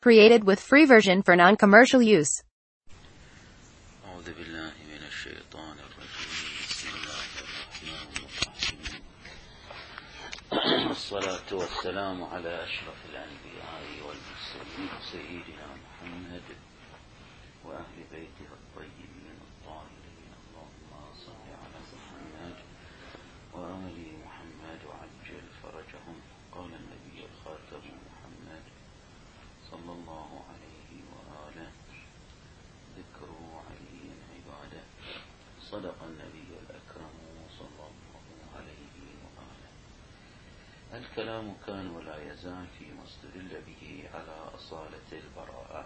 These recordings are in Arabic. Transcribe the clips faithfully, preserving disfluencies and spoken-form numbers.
Created with free version for non-commercial use. أعوذ بالله من الشيطان الرجيم. بسم الله الرحمن الرحيم. والصلاة والسلام على أشرف الأنبياء والمرسلين سيدنا محمد وأهل بيته الطيبين الطاهرين. اللهم صل على محمد وآل محمد وعجل فرجهم. قال النبي الخاتم محمد صلى الله عليه وآله: ذكر علي عباده. صدق النبي الأكرم صلى الله عليه وآله. الكلام كان ولا يزال فيما استدل به على أصالة البراءة،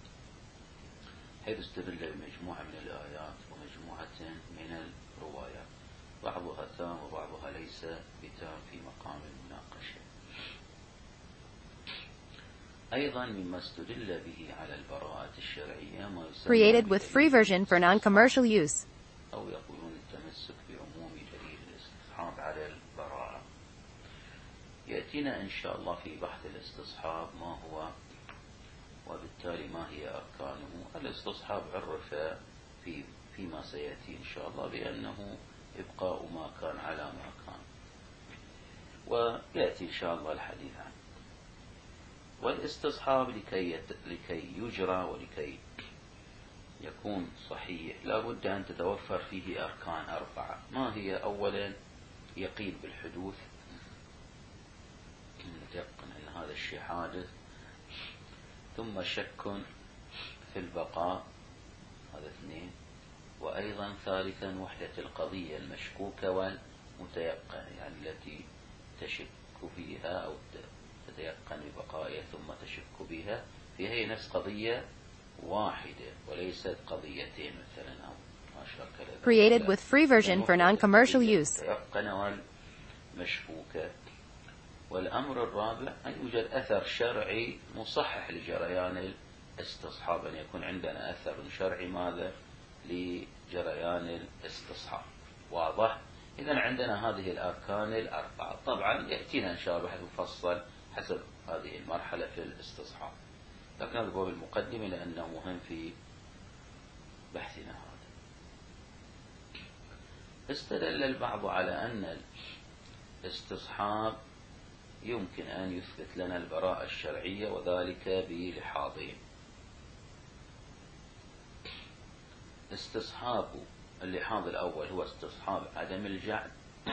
حيث استدل بمجموعة من الآيات ومجموعة من الروايات، بعضها تام وبعضها ليس بتام في مقام المناقشة. أيضا مما استدل به على البراءة الشرعية ما يسمى Created with free version for non-commercial use. أو يقولون التمسك بعموم دليل الاستصحاب على البراءة. يأتينا إن شاء الله في بحث الاستصحاب ما هو وبالتالي ما هي أركانه. الاستصحاب عرف في فيما سيأتي إن شاء الله بأنه إبقاء ما كان على ما كان، ويأتي إن شاء الله الحديث عنه. والاستصحاب لكي, يت... لكي يجرى ولكي يكون صحيح لا بد أن تتوفر فيه أركان أربعة. ما هي؟ أولا يقين بالحدوث، يتيقن أن هذا الشيء حادث. ثم شك في البقاء، هذا اثنين. وأيضا ثالثا وحدة القضية المشكوكة والمتيقنة، يعني التي تشك فيها أو تتيقن ببقائها ثم تشك بها، فيها هي نفس قضية واحدة وليست قضيتين مثلا أو ما شاكل. Created with free version for non-commercial use. المتيقنة والمشكوكة. والأمر الرابع أن يوجد أثر شرعي مصحح لجريان الاستصحاب، أن يكون عندنا أثر شرعي ماذا؟ لجريان الاستصحاب. واضح؟ إذن عندنا هذه الأركان الأربعة. طبعا يأتينا إن شاء الله بحث مفصل حسب هذه المرحلة في الاستصحاب، لكن هذا هو المقدمة لأنه مهم في بحثنا هذا. استدل البعض على أن الاستصحاب يمكن أن يثبت لنا البراءة الشرعية، وذلك بلحاظين: استصحاب اللحاظ الأول هو استصحاب عدم الجعل،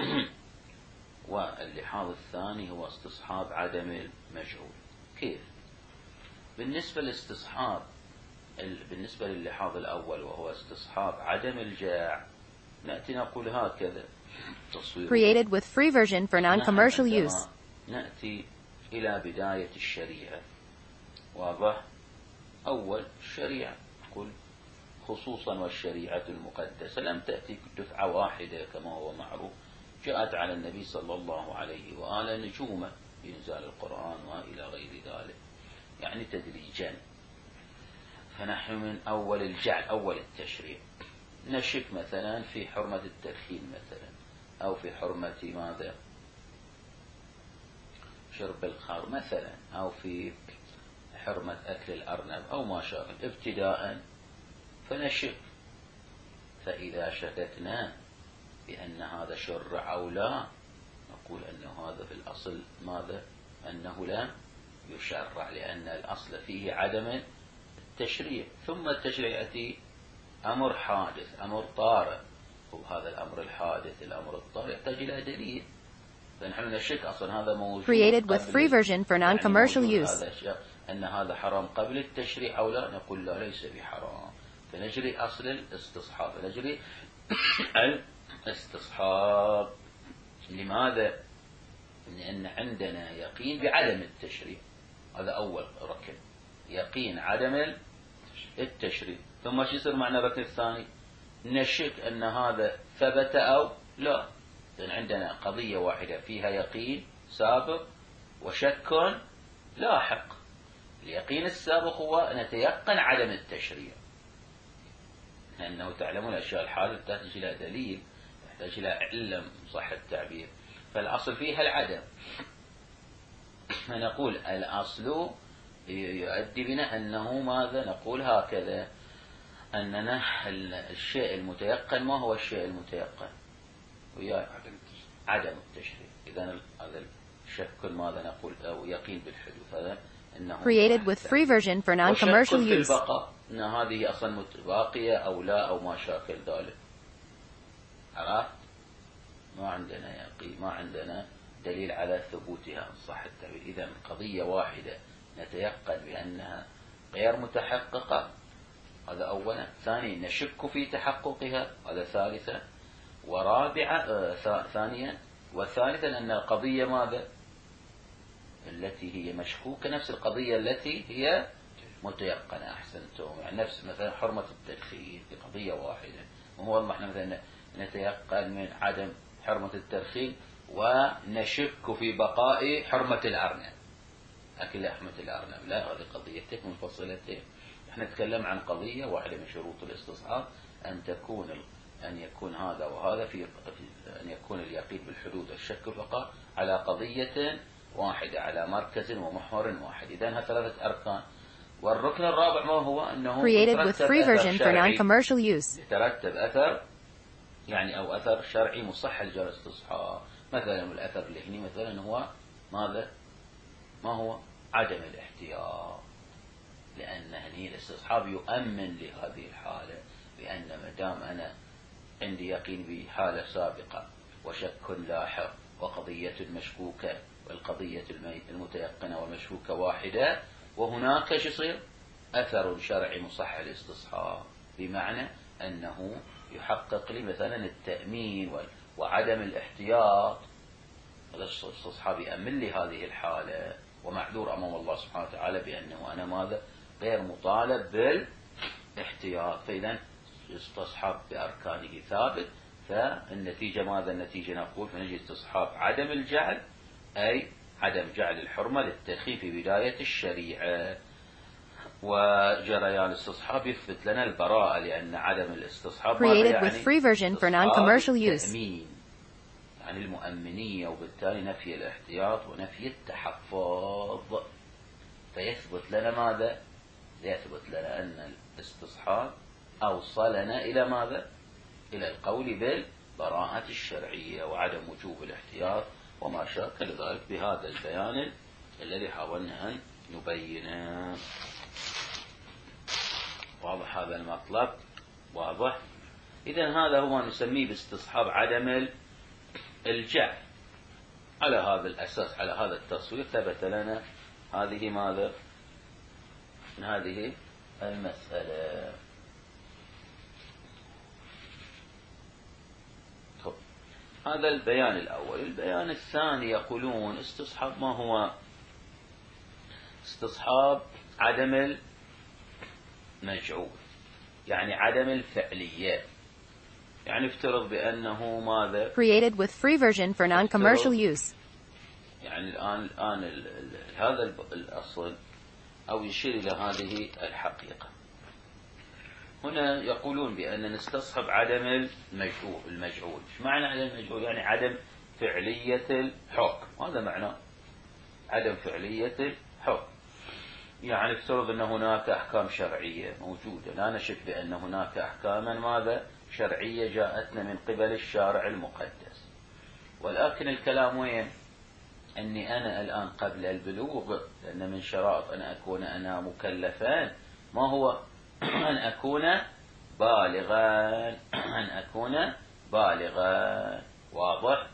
واللحاظ الثاني هو استصحاب عدم المجهول. كيف؟ بالنسبة للاستصحاب بالنسبة لللحاظ الأول وهو استصحاب عدم الجاع، نأتي نقول هكذا تصوير. Created with free version for non-commercial use. نأتي إلى بداية الشريعة. واضح؟ أول الشريعة نقول خصوصا والشريعة المقدسة لم تأتي دفعة واحدة كما هو معروف، جاءت على النبي صلى الله عليه وآله نجوما بإنزال القرآن وإلى غير ذلك، يعني تدريجا. فنحن من أول الجعل، أول التشريع، نشك مثلا في حرمة التدخين مثلا، أو في حرمة ماذا؟ شرب الخمر مثلا، أو في حرمة أكل الأرنب أو ما شابه ابتداء. فنشك، فإذا شككنا بأن هذا شرع أو لا، نقول أنه هذا في الأصل ماذا؟ أنه لا يشرع، لأن الأصل فيه عدم التشريع. ثم التشريع يأتي أمر حادث، أمر طارئ، وهذا الأمر الحادث الأمر الطارئ يحتاج إلى دليل. فنحن نشك أصلا هذا موجود Created with free version for non-commercial يعني use. أن هذا حرام قبل التشريع أو لا، نقول لا ليس بحرام. فنجري أصل الاستصحاب، نجري الاستصحاب. لماذا؟ لأن عندنا يقين بعدم التشريع، هذا أول ركن، يقين عدم التشريع. ثم شو يصير معنا الركن الثاني؟ نشك أن هذا ثبت أو لا، لأن عندنا قضية واحدة فيها يقين سابق وشك لاحق. اليقين السابق هو نتيقن عدم التشريع، لأنه تعلمون الأشياء الحادثة تحتاج إلى دليل، تحتاج إلى علم صح التعبير، فالأصل فيها العدم. فنقول الأصل يؤدي بنا أنه ماذا نقول هكذا، أننا الشيء المتيقن ما هو الشيء المتيقن؟ ويا عدم التشريع. إذا هذا الشك ماذا نقول أو يقين بالحدوث، هذا أنه Created with free version for non-commercial في use. البقاء أن هذه أصلا باقية أو لا أو ما شاكل ذلك. عرفت؟ ما عندنا يقين، ما عندنا دليل على ثبوتها إن صح التعبير. إذا قضية واحدة نتيقن بأنها غير متحققة، هذا أولا. ثانيا نشك في تحققها، هذا ثالثا. ورابعا آه ثانيا وثالثا أن القضية ماذا التي هي مشكوكة نفس القضية التي هي متيقنة. أحسنتم. يعني نفس مثلا حرمة التدخين في قضية واحدة، وهو والله احنا مثلا نتيقن من عدم حرمة التدخين ونشك في بقاء حرمة الأرنب، أكل لحمة الأرنب. لا، هذه قضيتين منفصلتين. احنا نتكلم عن قضية واحدة من شروط الاستصحاب، أن تكون أن يكون هذا وهذا في أن يكون اليقين بالحدوث والشك في البقاء على قضية واحدة، على مركز ومحور واحد. إذن ثلاثة أركان. والركن الرابع ما هو؟ أنه Created with free version for non-commercial use. يترتب أثر يعني أو أثر شرعي مصح لجواز الاستصحاب. مثلا الأثر اللي هنا مثلا هو ماذا؟ ما هو؟ عدم الاحتياط، لأن هني الاستصحاب يؤمن لهذه الحالة، لأن ما دام أنا عندي يقين بحالة سابقة وشك لاحق وقضية مشكوكة والقضية المتيقنة والمشكوكة واحدة، وهناك شو يصير؟ أثر شرعي مصح الاستصحاب، بمعنى أنه يحقق لي مثلا التأمين وعدم الاحتياط. هذا الاستصحاب يأمن لي هذه الحالة ومعذور أمام الله سبحانه وتعالى بأنه أنا ماذا؟ غير مطالب بالاحتياط. فإذا استصحاب بأركانه ثابت، فالنتيجة ماذا؟ النتيجة نقول فنجد استصحاب عدم الجعل، أي عدم جعل الحرمة للتدخين في بداية الشريعة. وجريان الاستصحاب يثبت لنا البراءة، لأن عدم الاستصحاب Created يعني with free version for non-commercial use. التأمين، يعني المؤمنية، وبالتالي نفي الاحتياط ونفي التحفظ. فيثبت لنا ماذا؟ يثبت لنا أن الاستصحاب أوصلنا إلى ماذا؟ إلى القول بالبراءة الشرعية وعدم وجوب الاحتياط وما شاكل ذلك بهذا البيان الذي حاولنا أن نبينه. واضح هذا المطلب؟ واضح؟ إذن هذا هو نسميه باستصحاب عدم الجعل. على هذا الأساس، على هذا التصوير، ثبت لنا هذه ماذا؟ هذه المسألة. طب. هذا البيان الأول. البيان الثاني يقولون استصحاب ما هو؟ استصحاب عدم المجعول، يعني عدم الفعلية. يعني افترض بأنه ماذا؟ Created with free version for non-commercial use. يعني الآن الآن ال ال هذا الأصل أو يشير إلى هذه الحقيقة. هنا يقولون بأن نستصحب عدم المجعول. المجعول إيش معنى عدم المجعول؟ يعني عدم فعلية الحكم. هذا معناه عدم فعلية الحكم. يعني افترض أن هناك أحكام شرعية موجودة، لا نشك بأن هناك أحكاما ماذا؟ شرعية جاءتنا من قبل الشارع المقدس، ولكن الكلام وين؟ أني أنا الآن قبل البلوغ، لأن من شرائط أن أكون أنا مكلفا ما هو؟ أن أكون بالغا، أن أكون بالغا. واضح؟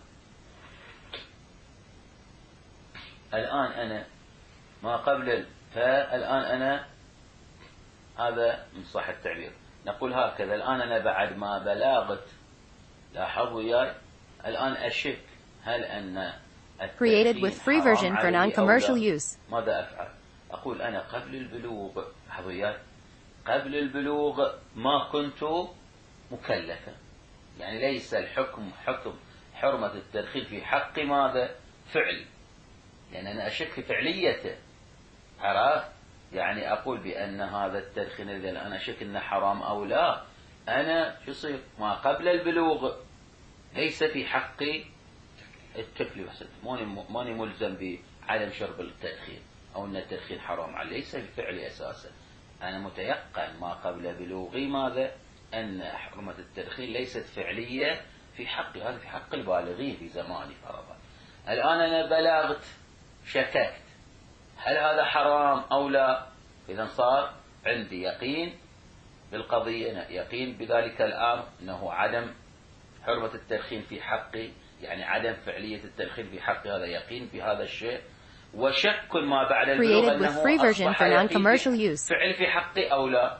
الآن أنا ما قبل، فالآن أنا هذا من صح التعبير نقول هكذا، الآن أنا بعد ما بلغت، لاحظوا وياي، الآن أشك هل أن Created with free version for non-commercial use. ماذا أفعل؟ أقول أنا قبل البلوغ، لاحظوا وياي، قبل البلوغ ما كنت مكلفا، يعني ليس الحكم حكم حرمة التدخين في حق ماذا؟ فعل، لأن أنا أشك في فعليته. عرفت؟ يعني أقول بأن هذا التدخين الذي أنا أشك أنه حرام أو لا، أنا شو يصير؟ ما قبل البلوغ ليس في حقي التكليف. ماني ماني ملزم بعدم شرب التدخين، أو أن التدخين حرام عليه، ليس بفعلي أساسا. أنا متيقن ما قبل بلوغي ماذا؟ أن حرمة التدخين ليست فعلية في حقي، هذا في حق البالغين في زماني فرضا. الآن أنا بلغت، شككت هل هذا حرام أو لا، إذا صار عندي يقين بالقضية، يقين بذلك الأمر أنه عدم حرمة التدخين في حقي، يعني عدم فعلية التدخين في حقي، هذا يقين بهذا الشيء. وشك ما بعد البلوغ أنه أصبح يقين فعل في حقي أو لا.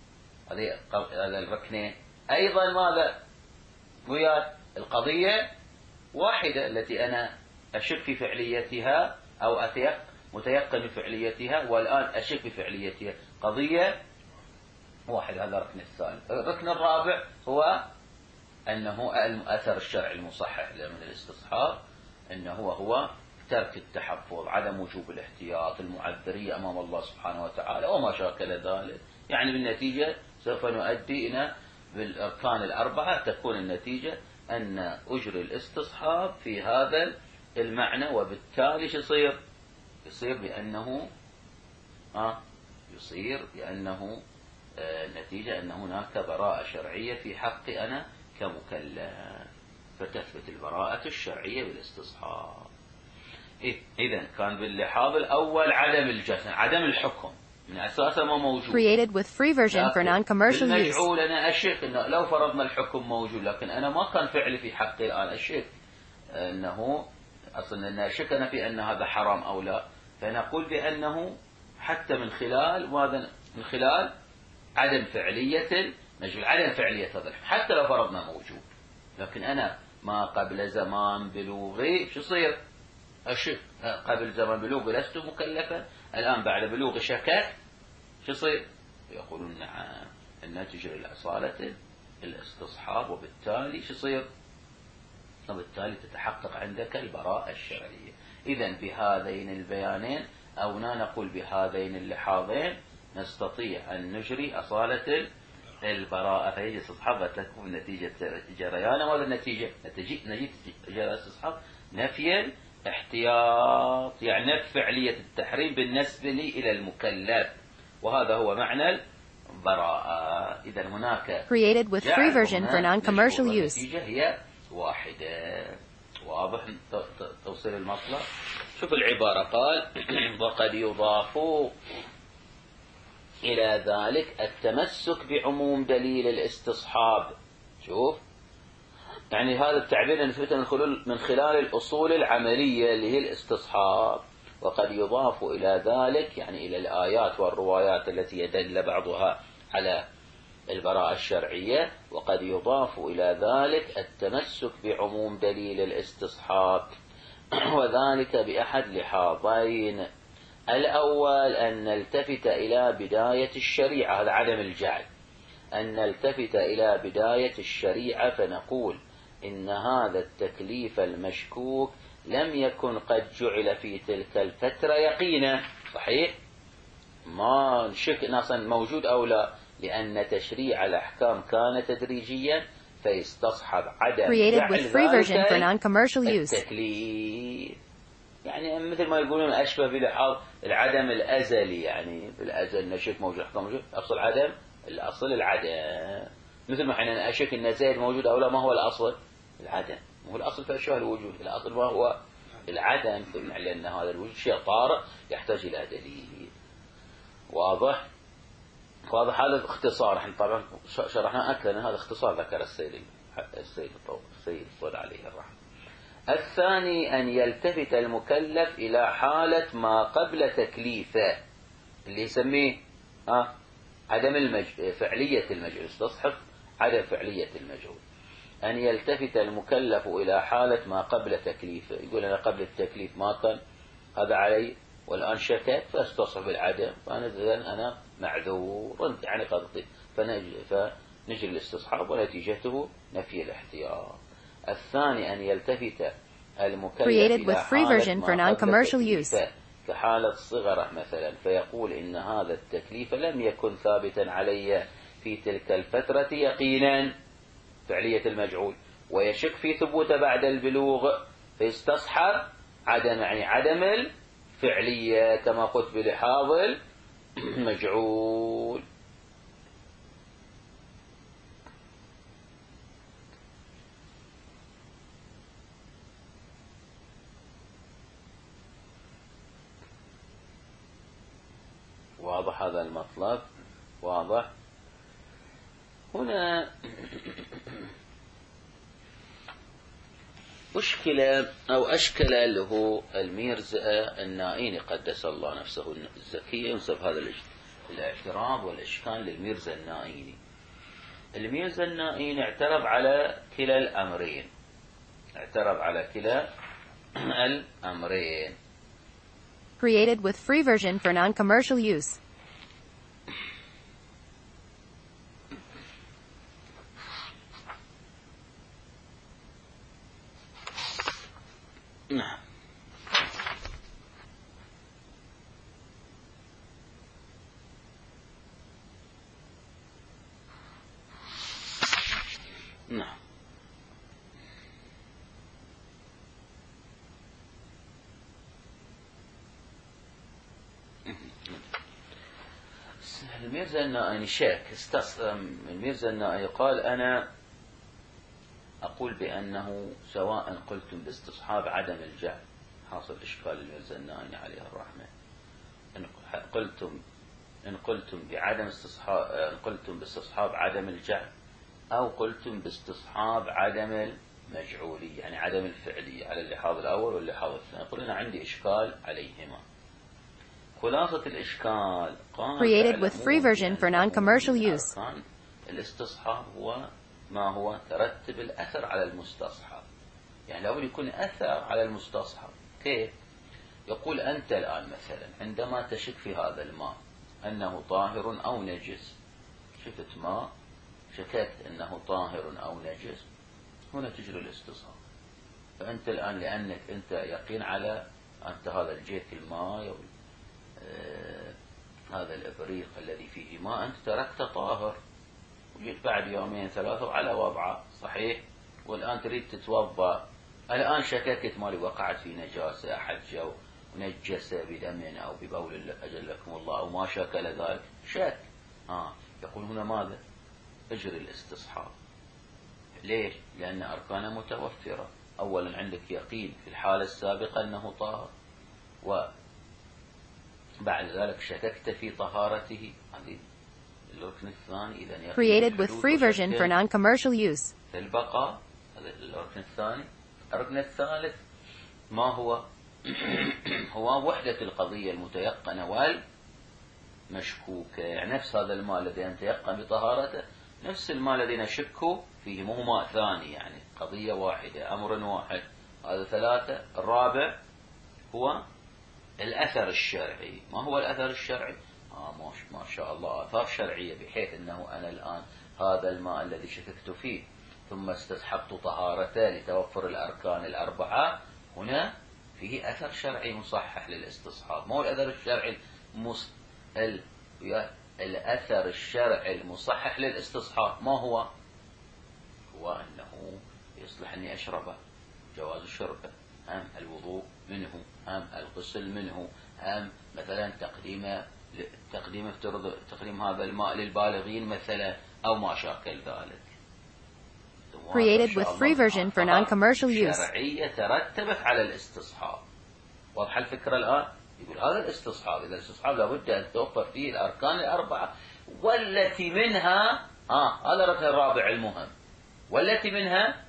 هذا الركنين أيضا ماذا ويا القضية واحدة التي أنا أشك في فعليتها أو أتيقن متيقن بفعليتها، والآن أشك بفعليتها، قضية واحد. هذا الركن الثالث. الركن الرابع هو أنه الأثر الشرعي المصحح من الاستصحاب، أنه هو هو ترك التحفظ، عدم وجوب الاحتياط، المعذرية أمام الله سبحانه وتعالى وما شاكل ذلك. يعني بالنتيجة سوف نؤدي إلى بالأركان الأربعة تكون النتيجة أن أجري الاستصحاب في هذا المعنى، وبالتالي يصير يصير بأنه آه يصير بأنه آه نتيجة أن هناك براءة شرعية في حقي أنا كمكلف، فتثبت البراءة الشرعية بالاستصحاب. إيه؟ إذن كان باللحاظ الأول عدم الجزم، عدم الحكم من أساسا ما موجود. Created with free version for non-commercial use. بالمجعول أنا أشك إنه لو فرضنا الحكم موجود، لكن أنا ما كان فعلي في حقي الآن أشك أنه أصلا أن أشك أنا في أن هذا حرام أو لا، فنقول بأنه حتى من خلال ماذا؟ من خلال عدم فعلية المجعول، عدم فعلية هذا الحكم حتى لو فرضنا موجود. لكن أنا ما قبل زمان بلوغي شو يصير؟ أشك. قبل زمان بلوغي لست مكلفا، الآن بعد بلوغي شككت، شو يصير؟ يقولون نعم أن تجري الأصالة الاستصحاب، وبالتالي شو يصير؟ وبالتالي تتحقق عندك البراءة الشرعية. إذن بهذين البيانين أو نقول بهذين اللحاظين نستطيع أن نجري أصالة البراءة، فيجي استصحاب وتكون نتيجة جريان. وهذا النتيجة نتيجة جريان الاستصحاب نفي الاحتياط، يعني نفي فعلية التحريم بالنسبة لي إلى المكلف، وهذا هو معنى البراءة. إذا هناك created with free version for non-commercial use. النتيجة هي واحدة. واضح توصيل المطلب؟ شوف العبارة قال وقد يضاف إلى ذلك التمسك بعموم دليل الاستصحاب. شوف يعني هذا التعبير نثبته من خلال الأصول العملية اللي هي الاستصحاب. وقد يضاف إلى ذلك يعني إلى الآيات والروايات التي يدل بعضها على البراءة الشرعية، وقد يضاف إلى ذلك التمسك بعموم دليل الاستصحاب، وذلك بأحد لحاظين. الأول أن نلتفت إلى بداية الشريعة، هذا عدم الجعل، أن نلتفت إلى بداية الشريعة فنقول إن هذا التكليف المشكوك لم يكن قد جعل في تلك الفترة يقينا. صحيح ما نشك أصلا موجود أو لا، لأن تشريع الأحكام كان تدريجيا فيستصحب عدم جعل ذلك التكليف. يعني مثل ما يقولون أشبه بلحاظ العدم الأزلي، يعني بالأزل نشك موجود أحكام موجود، أصل عدم الأصل العدم. مثل ما حين أشك أن زيد موجود أو لا، ما هو الأصل؟ العدم. هو الأصل في أشياء الوجود، الأصل ما هو؟ العدم. لأن هذا الوجود شيء طارئ يحتاج إلى دليل. واضح؟ واضح. هذا اختصار. احنا طبعا شرحنا أكثر، هذا اختصار ذكر السيد السيد السيد الطول عليه الرحمة. الثاني أن يلتفت المكلف إلى حالة ما قبل تكليفه، اللي يسميه ها عدم المج... فعلية المجعول، استصحب عدم فعلية المجعول. أن يلتفت المكلف إلى حالة ما قبل تكليفه، يقول أنا قبل التكليف ما كان هذا علي، والآن شكك فاستصحب العدم، فأنا أنا معذور، يعني قضيت، فنجري الاستصحاب ونتيجته نفي الاحتياط. الثاني أن يلتفت المكلف إلى حالة ما قبل تكليفه كحالة الصغر مثلا، فيقول إن هذا التكليف لم يكن ثابتا علي في تلك الفترة يقينا، فعلية المجعول، ويشك في ثبوته بعد البلوغ، فيستصحب عدم يعني عدم فعلية كما قلت بلحاظ المجعول. واضح هذا المطلب؟ واضح. هنا أشكل أو أشكل له الميرزا النائيني قدس الله نفسه الزكية، ينسب هذا الاعتراض والإشكال للميرزا النائيني. الميرزا النائيني اعترض على كلا الأمرين، اعترض على كلا الأمرين. Created with free version for non-commercial use. نعم. نعم. الميرزا النائيني شاك استصم الميرزا النائيني قال أنا أقول بأنه سواء قلتم باستصحاب عدم الجهل، حاصل إشكال الميرزا النائيني عليه الرحمة، إن قلتم إن قلتم بعدم استصحاب إن قلتم باستصحاب عدم الجهل أو قلتم باستصحاب عدم المجعولية، يعني عدم الفعلية، على اللحاظ الأول واللحاظ الثاني. قل أنا عندي إشكال عليهما. خلاصة الإشكال قال Created with free version for non-commercial use. الاستصحاب هو ما هو ترتب الأثر على المستصحب، يعني لابد يكون أثر على المستصحب. كيف؟ يقول أنت الآن مثلا عندما تشك في هذا الماء أنه طاهر أو نجس، شفت ماء شككت أنه طاهر أو نجس، هنا تجري الاستصحاب. فأنت الآن لأنك أنت يقين على أنت هذا الجيك الماء آه هذا الإبريق الذي فيه ماء أنت تركته طاهر، وجيت بعد يومين ثلاثة وعلى وضعه صحيح، والآن تريد تتوضأ، الآن شككت مالي وقعت في نجاسة، أحد جو ونجس بدم أو ببول أجلكم الله أو ما شكل ذلك، شك. آه يقول هنا ماذا؟ اجري الاستصحاب. ليش؟ لأن أركانه متوفرة. أولا عندك يقين في الحالة السابقة أنه طاهر، وبعد ذلك شككت في طهارته. هذه الركن الثاني. إذا Created with free version for non-commercial use. في البقاء، هذا الركن الثاني. الركن الثالث ما هو؟ هو وحدة القضية المتيقنة والمشكوكة، يعني نفس هذا الماء الذي نتيقن بطهارته نفس الماء الذي نشك فيه، مو ماء ثاني، يعني قضية واحدة، أمر واحد. هذا ثلاثة. الرابع هو الأثر الشرعي. ما هو الأثر الشرعي؟ آه ما شاء الله آثار شرعية، بحيث أنه أنا الآن هذا الماء الذي شككت فيه ثم استصحبت طهارته لتوفر الأركان الأربعة، هنا فيه أثر شرعي مصحح للاستصحاب. ما هو الأثر الشرعي المص... ال... الأثر الشرعي المصحح للاستصحاب ما هو؟ هو أنه يصلح أني أشربه، جواز شربه، أم الوضوء منه، أم الغسل منه، أم مثلا تقديم تقديم افترض تقديم هذا الماء للبالغين مثلا، أو ما شاكل ذلك. Created with free version for non-commercial use. شرعية ترتبت على الاستصحاب. واضح الفكرة الآن؟ يقول هذا الاستصحاب، إذا الاستصحاب لابد أن توفر فيه الأركان الأربعة، والتي منها آه هذا الركن الرابع المهم، والتي منها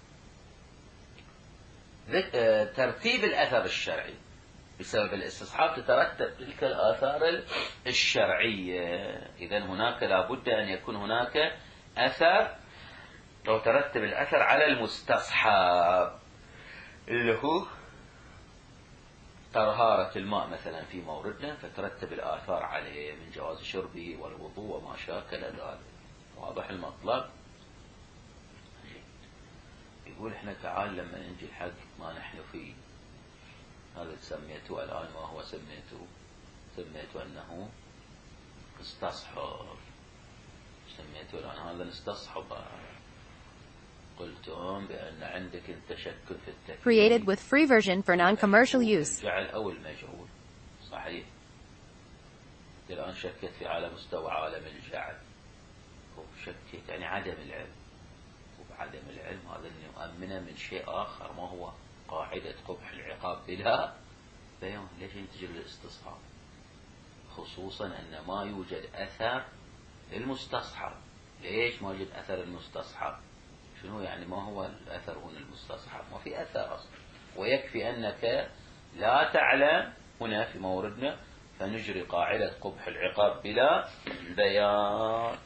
ترتيب الأثر الشرعي. بسبب الاستصحاب تترتب تلك الآثار الشرعية. إذن هناك لابد أن يكون هناك أثر، لو ترتب الأثر على المستصحب اللي هو طهارة الماء مثلا في موردنا، فترتب الآثار عليه من جواز شربه والوضوء وما شاكل ذلك. واضح المطلب؟ يقول احنا تعال لما نجي الحق ما نحن فيه، هذا سميته الآن ما هو سميته سميته أنه استصحب، سميته الآن هذا استصحب. قلتم بأن عندك انت شك في التكليف. Created with free version for non-commercial use. الجعل أو المجعول. صحيح. الآن شكيت في على مستوى عالم الجعل، وشكيت يعني عدم العلم، وبعدم العلم هذا اللي يؤمنه من شيء آخر ما هو قاعدة قبح العقاب بلا بيان. ليش ينتج الاستصحاب؟ خصوصا أن ما يوجد أثر المستصحب. ليش ما يوجد أثر المستصحب؟ شنو يعني ما هو الأثر هنا المستصحب؟ ما في أثر أصلا، ويكفي أنك لا تعلم هنا في موردنا فنجري قاعدة قبح العقاب بلا بيان.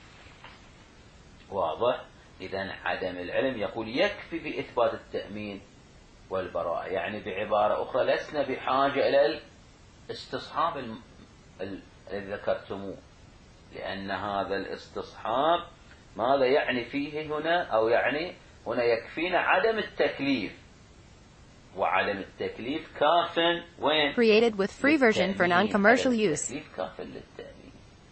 واضح؟ إذن عدم العلم يقول يكفي في إثبات التأمين والبراءة، يعني بعبارة أخرى لسنا بحاجة إلى الاستصحاب الذي ذكرتموه، لأن هذا الاستصحاب ماذا يعني فيه هنا؟ أو يعني هنا يكفينا عدم التكليف، وعدم التكليف كاف وين؟ Created with free version for non-commercial use. التكليف كاف للتأمين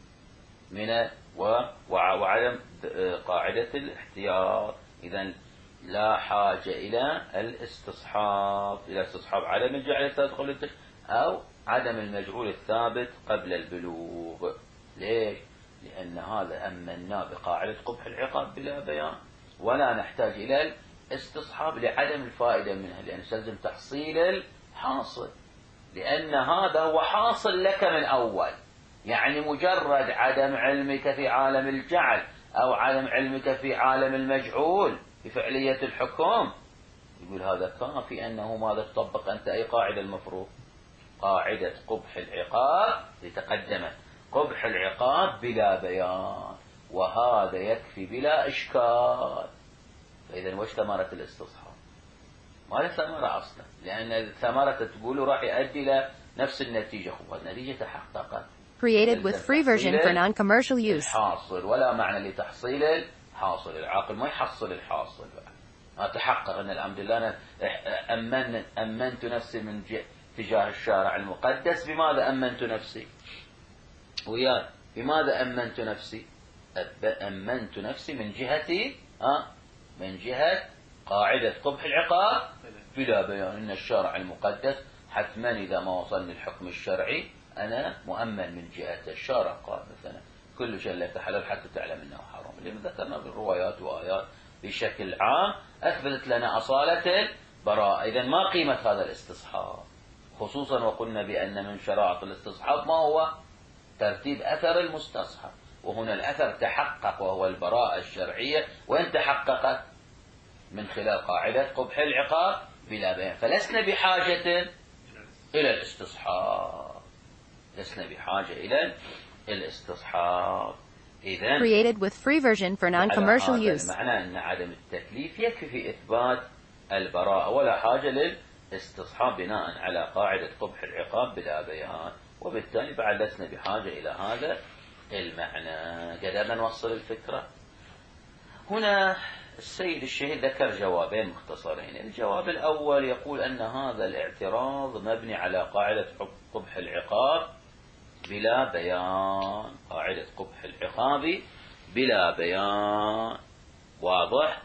من و... وعدم قاعدة الاحتياط. إذن لا حاجة إلى الاستصحاب، إلى استصحاب عدم الجعل الثابت قبل التشريع أو عدم المجعول الثابت قبل البلوغ. ليش؟ لأن هذا أمنا بقاعدة قبح العقاب بلا بيان، ولا نحتاج إلى الاستصحاب لعدم الفائدة منها، لأن يستلزم تحصيل الحاصل، لأن هذا هو حاصل لك من أول. يعني مجرد عدم علمك في عالم الجعل أو عدم علمك في عالم المجعول في فعلية الحكم، يقول هذا كافي أنه ماذا تطبق أنت أي قاعدة المفروض؟ قاعدة قبح العقاب لتقدمت، قبح العقاب بلا بيان، وهذا يكفي بلا إشكال. فإذا وش ثمرة الاستصحاب؟ ما له ثمرة أصلا، لأن الثمرة تقول راح يؤدي إلى نفس النتيجة. خب النتيجة تحققت. Created with free version for non-commercial use. الحاصل ولا معنى لتحصيل الحاصل. العاقل ما يحصل الحاصل بقى. ما تحقق أن الحمد لله أنا أمن أمنت نفسي من تجاه الشارع المقدس. بماذا أمنت نفسي؟ وياك بماذا أمنت نفسي؟ أمنت نفسي من جهتي أه؟ من جهة قاعدة قبح العقاب بلا بيان. إن الشارع المقدس حتما إذا ما وصلني الحكم الشرعي أنا مؤمن من جهة الشارع. قال مثلا كل شيء لك حلال حتى تعلم أنه حرام، لأن ذكرنا بالروايات وآيات بشكل عام أثبتت لنا أصالة البراءة. إذا ما قيمة هذا الاستصحاب؟ خصوصا وقلنا بأن من شرائط الاستصحاب ما هو؟ ترتيب أثر المستصحب، وهنا الأثر تحقق وهو البراءة الشرعية، وإن تحققت من خلال قاعدة قبح العقاب بلا بيان. فلسنا بحاجة إلى الاستصحاب، لسنا بحاجة إلى الاستصحاب. إذن Created with free version for non-commercial use. معناه أن عدم التكليف يكفي في إثبات البراءة، ولا حاجة للاستصحاب بناء على قاعدة قبح العقاب بلا بيان، وبالتالي بعد لسنا بحاجة إلى هذا المعنى. قدرنا نوصل الفكرة؟ هنا السيد الشهيد ذكر جوابين مختصرين. الجواب الأول يقول أن هذا الاعتراض مبني على قاعدة قبح العقاب بلا بيان، قاعدة قبح العقاب بلا بيان. واضح؟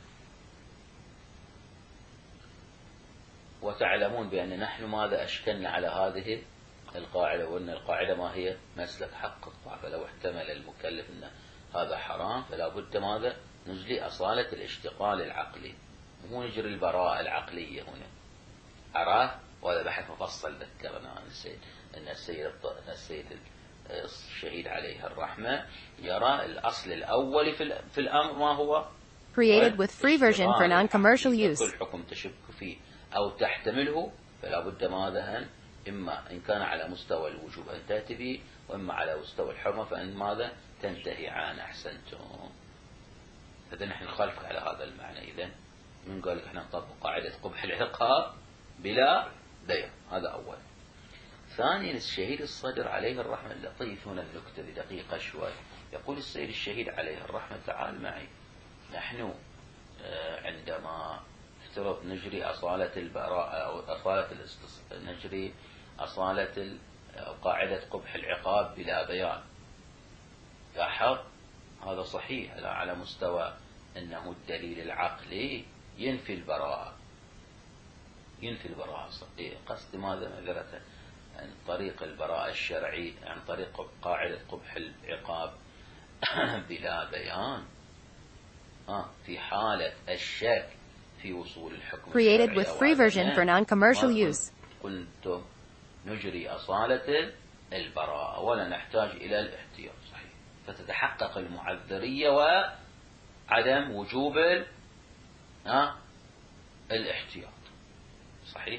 وتعلمون بأن نحن ماذا أشكلنا على هذه القاعدة، وأن القاعدة ما هي؟ مسلك حق الطاعة. فلو احتمل المكلف أن هذا حرام فلا بد ماذا؟ نجلي أصالة الاشتغال العقلي، مو نجري البراءة العقلية هنا. عرفت؟ وهذا بحث مفصل ذكرنا عن السيد أن السيد السيد الشهيد عليه الرحمة يرى الأصل الأول في الأمر ما هو؟ Created with free version for non-commercial use. كل حكم تشك فيه أو تحتمله فلا بد ماذا؟ أن إما إن كان على مستوى الوجوب أن تأتي به، وإما على مستوى الحرمة فإن ماذا؟ تنتهي عن أحسنتم. إذا نحن نخالفك على هذا المعنى. إذن من قال لك احنا نطبق قاعدة قبح العقاب بلا بيان. هذا أول. ثانيا الشهيد الصدر عليه الرحمة اللطيف هنا النكتة بدقيقة شوي. يقول السيد الشهيد عليه الرحمة تعال معي، نحن عندما افترض نجري أصالة البراءة أو أصالة الاستص... نجري أصالة قاعدة قبح العقاب بلا بيان، لاحظ هذا صحيح على مستوى أنه الدليل العقلي ينفي البراءة، ينفي البراءة. قصد ماذا؟ معذرة عن طريق البراءة الشرعي، عن طريق قاعدة قبح العقاب بلا بيان. آه في حالة الشك في وصول الحكم Created الشرعي with أو free version عدمه، for non-commercial ما use. كنتم نجري أصالة البراءة ولا نحتاج إلى الاحتياط. صحيح. فتتحقق المعذرية وعدم وجوب آه الاحتياط. صحيح.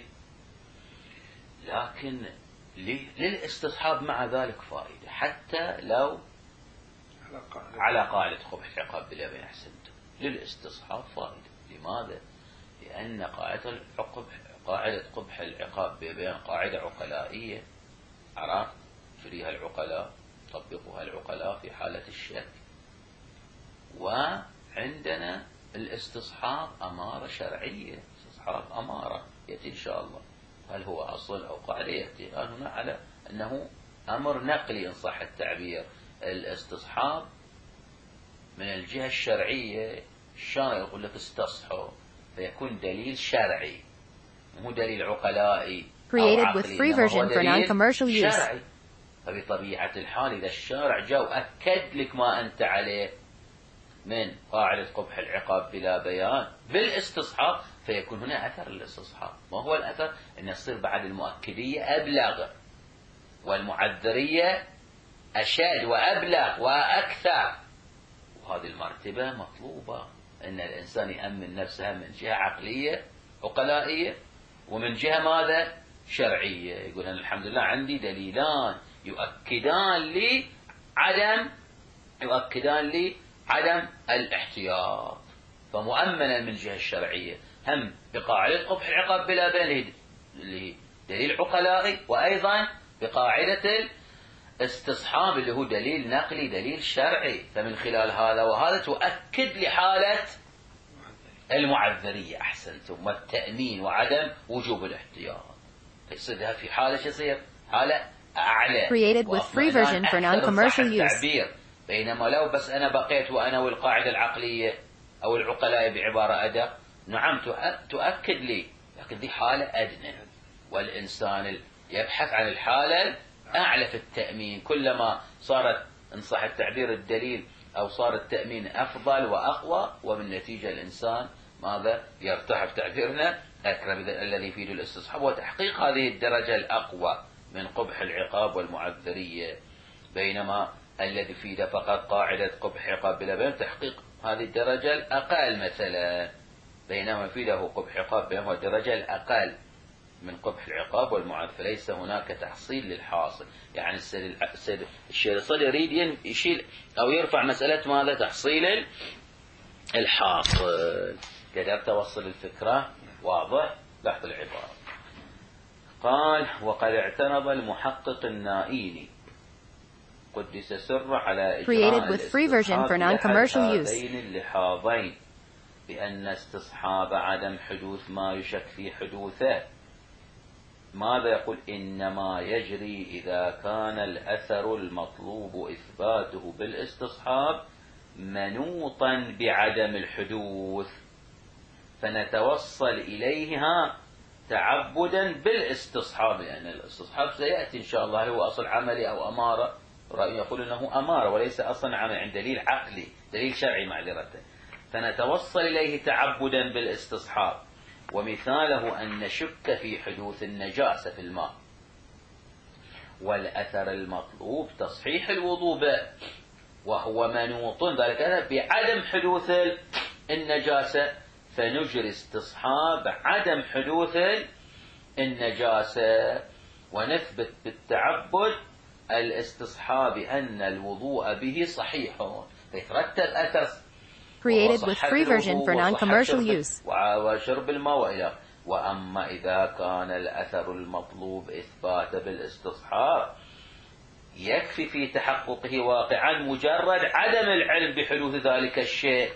لكن للاستصحاب مع ذلك فائدة، حتى لو على قاعدة قبح العقاب بلا بين. أحسنتم. للاستصحاب فائدة. لماذا؟ لأن قاعدة القبح قاعدة قبح العقاب بلا قاعدة عقلائية، عرفت؟ يجريها العقلاء، يطبقها العقلاء في حالة الشك. وعندنا الاستصحاب أمارة شرعية، استصحاب أمارة يأتي إن شاء الله. هل هو أصل أو قاعدة؟ يأتي هنا على أنه أمر نقلي إن صح التعبير. الاستصحاب من الجهة الشرعية، الشارع يقول لك استصحوا، فيكون دليل شرعي مو دليل عقلائي أو Created with free عقلي، version for non-commercial use. شرعي. فبطبيعة الحال إذا الشارع جاء وأكد لك ما أنت عليه من قاعدة قبح العقاب بلا بيان بالاستصحاب، فيكون هنا أثر الاستصحاب. ما هو الأثر؟ أن يصير بعد المؤكدية أبلغ والمعذرية أشد وأبلغ وأكثر. وهذه المرتبة مطلوبة، أن الإنسان يأمن نفسه من جهة عقلية عقلائية ومن جهة ماذا؟ شرعية. يقول أنا الحمد لله عندي دليلان يؤكدان لي عدم يؤكدان لي عدم الاحتياط، فمؤمنا من الجهة الشرعية هم بقاعدة قبح العقاب بلا بين اللي دليل عقلائي، وأيضا بقاعدة الاستصحاب اللي هو دليل نقلي دليل شرعي. فمن خلال هذا وهذا تؤكد لحالة المعذرية. أحسنتم. والتأمين وعدم وجوب الاحتياط. يصير في حالة شو يصير؟ حالة أعلى. Created with free version for non-commercial use. بينما لو بس أنا بقيت وأنا والقاعدة العقلية أو العقلاء بعبارة أدق، نعم تؤكد لي، لكن ذي حالة أدنى. والإنسان يبحث عن الحالة أعلى في التأمين. كلما صارت إن صح التعبير الدليل أو صار التأمين أفضل وأقوى، ومن نتيجة الإنسان ماذا؟ يرتاح في تعبيرنا أكرم الذي يفيد الاستصحاب وتحقيق هذه الدرجة الأقوى من قبح العقاب والمعذرية. بينما الذي يفيد فقط قاعدة قبح عقاب بلا بين تحقيق هذه الدرجة الأقل مثلا. بينما يفيده قبح عقاب بينما الدرجة الأقل من قبح العقاب والمعذرية. فليس هناك تحصيل للحاصل. يعني السيد السيد الشيخ الصدر يريد يشيل أو يرفع مسألة ماذا؟ تحصيل الحاصل. قدرت أوصل الفكرة؟ واضح؟ لاحظ العبارة. قال وقد اعترض المحقق النائيني قدس سر على إجراء الاستصحاب بهذين اللحاظين، بأن استصحاب عدم حدوث ما يشك في حدوثه ماذا يقول؟ إنما يجري إذا كان الأثر المطلوب إثباته بالاستصحاب منوطا بعدم الحدوث، فنتوصل إليها تعبدا بالاستصحاب. لأن يعني الاستصحاب سيأتي إن شاء الله هل هو أصل عملي أو أمارة. رأي يقول أنه أمارة وليس أصلا عملي، عند دليل عقلي دليل شرعي معذرة. فنتوصل إليه تعبدا بالاستصحاب. ومثاله أن نشك في حدوث النجاسة في الماء، والأثر المطلوب تصحيح الوضوء به، وهو منوط ذلك بعدم حدوث النجاسة، فنجري استصحاب عدم حدوث النجاسة ونثبت بالتعبد الاستصحاب أن الوضوء به صحيح. فيترتب أثر Created with free version for non-commercial use. وشرب الماء وإلى. وأما إذا كان الأثر المطلوب إثبات بالاستصحاب يكفي في تحققه واقعا مجرد عدم العلم بحدوث ذلك الشيء،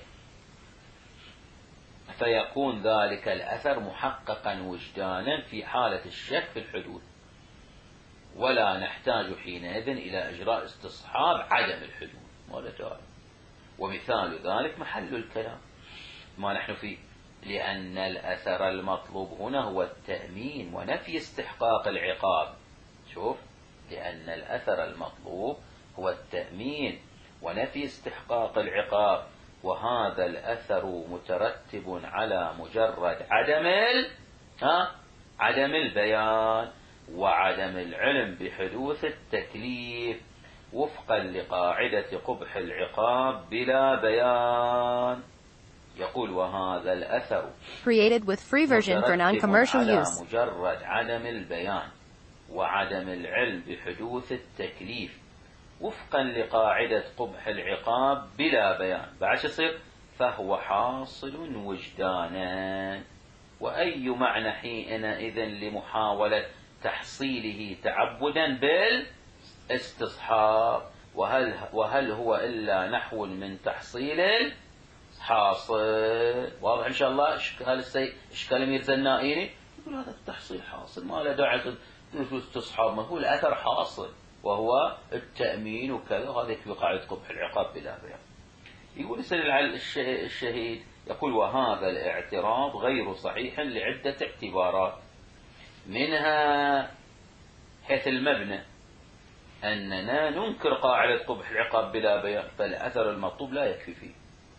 فيكون ذلك الأثر محققا وجدانا في حالة الشك في الحدوث، ولا نحتاج حينئذ إلى إجراء استصحاب عدم الحدوث ولا داعي. ومثال ذلك محل الكلام ما نحن فيه، لأن الأثر المطلوب هنا هو التأمين ونفي استحقاق العقاب. شوف، لأن الأثر المطلوب هو التأمين ونفي استحقاق العقاب، وهذا الأثر مترتب على مجرد عدم ال... ها؟ عدم البيان وعدم العلم بحدوث التكليف، وفقا لقاعدة قبح العقاب بلا بيان. يقول وهذا الأثر created with free version for non-commercial على use. مجرد عدم البيان وعدم العلم بحدوث التكليف، وفقا لقاعدة قبح العقاب بلا بيان. بعد شو يصير؟ فهو حاصل وجدانا. وأي معنى حينئذ لمحاولة تحصيله تعبدا بالاستصحاب؟ وهل, وهل هو إلا نحو من تحصيل الحاصل؟ واضح إن شاء الله. هذا السيد إشكال ميرزا النائيني يقول هذا التحصيل حاصل، ما له داعي استصحاب، ما هو الأثر حاصل وهو التأمين وكذا، وهذا في قاعدة قبح العقاب بلا بيان. يقول يسأل على الشهيد، يقول وهذا الاعتراض غير صحيح لعدة اعتبارات، منها حيث المبنى أننا ننكر قاعدة قبح العقاب بلا بيان، فالأثر المطلوب لا يكفي فيه.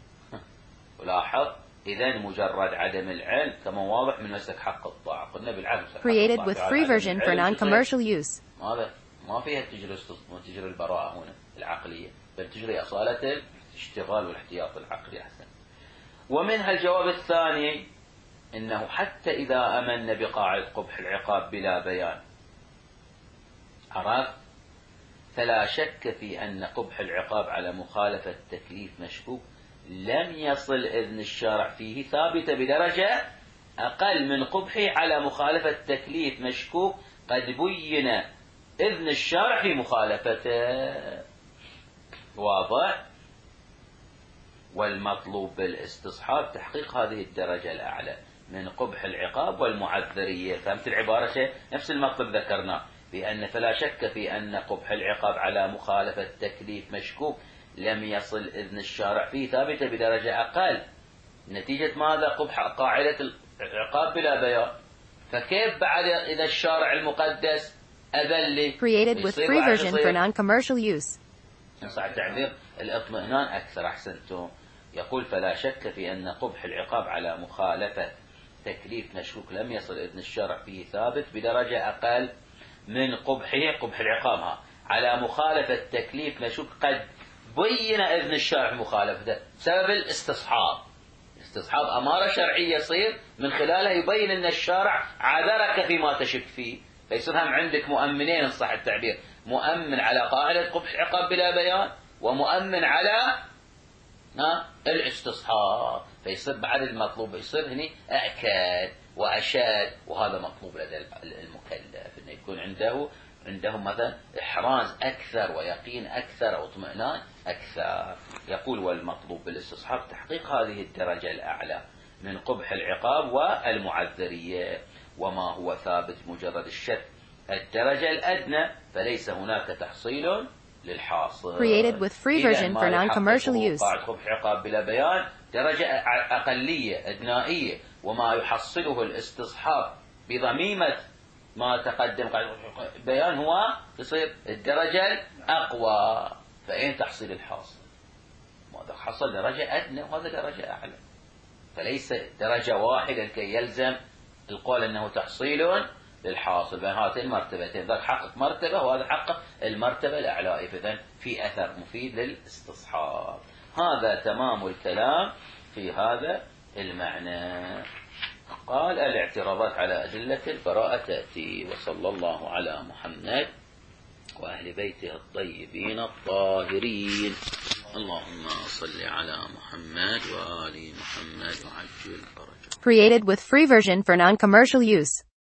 ولاحظ إذن مجرد عدم العلم كما واضح من مسك حق الطاعة، قلنا بالعكس created with free version for non-commercial use. هذا ما فيها تجري تجري البراءة هنا العقلية، بل تجري أصالة الاشتغال والاحتياط العقلي أحسن. ومنها الجواب الثاني، إنه حتى إذا أمن بقاعدة قبح العقاب بلا بيان، عرفت، فلا شك في أن قبح العقاب على مخالفة التكليف مشكوك لم يصل إذن الشارع فيه ثابتة بدرجة أقل من قبحه على مخالفة التكليف مشكوك قد بين إذن الشارع في مخالفته. واضح؟ والمطلوب بالاستصحاب تحقيق هذه الدرجة الأعلى من قبح العقاب والمعذرية. فهمت العبارة شيء؟ نفس المطلب ذكرناه، بأن فلا شك في أن قبح العقاب على مخالفة التكليف مشكوك لم يصل إذن الشارع فيه ثابتة بدرجة أقل. نتيجة ماذا؟ قبح قاعدة العقاب بلا بيان. فكيف بعد إذا الشارع المقدس أذل created with free version for non-commercial use. صح التعبير الاطمئنان أكثر. أحسنتم. يقول فلا شك في أن قبح العقاب على مخالفة تكليف مشكوك لم يصل إذن الشارع فيه ثابت بدرجة أقل من قبحه قبح العقاب على مخالفة تكليف مشكوك قد بين إذن الشارع مخالفته بسبب الاستصحاب. استصحاب أمارة شرعية يصير من خلالها يبين أن الشارع عذرك فيما تشك فيه، فيصير هم عندك مؤمنين صح التعبير، مؤمن على قاعدة قبح العقاب بلا بيان ومؤمن على ها الاستصحاب، فيصير بعد المطلوب يصير هنا أأكد وأشد، وهذا مطلوب لدى المكلف أنه يكون عنده عندهم مثلا إحراز أكثر ويقين أكثر أو اطمئنان أكثر. يقول والمطلوب بالاستصحاب تحقيق هذه الدرجة الأعلى من قبح العقاب والمعذرية، وما هو ثابت مجرد الشك الدرجة الأدنى فليس هناك تحصيل للحاصل. created with free version for non-commercial use. قاعدة قبح العقاب بلا بيان درجة أقلية أدنائية، وما يحصله الاستصحاب بضميمة ما تقدم بيان هو تصير الدرجة الأقوى. فأين تحصيل الحاصل؟ ماذا حصل درجة أدنى وهذا درجة أعلى، فليس درجة واحدة كي يلزم القول أنه تحصيل للحاصل بين هاتين المرتبتين، ذاك حقق مرتبة وهذا حقق المرتبة الأعلى، فإذن في أثر مفيد للاستصحاب. هذا تمام الكلام في هذا المعنى. قال الاعتراضات على أدلة البراءة تأتي. وصلى الله على محمد وأهل بيته الطيبين الطاهرين. اللهم صل على محمد وآل محمد وعجل فرجه. created with free version for non-commercial use.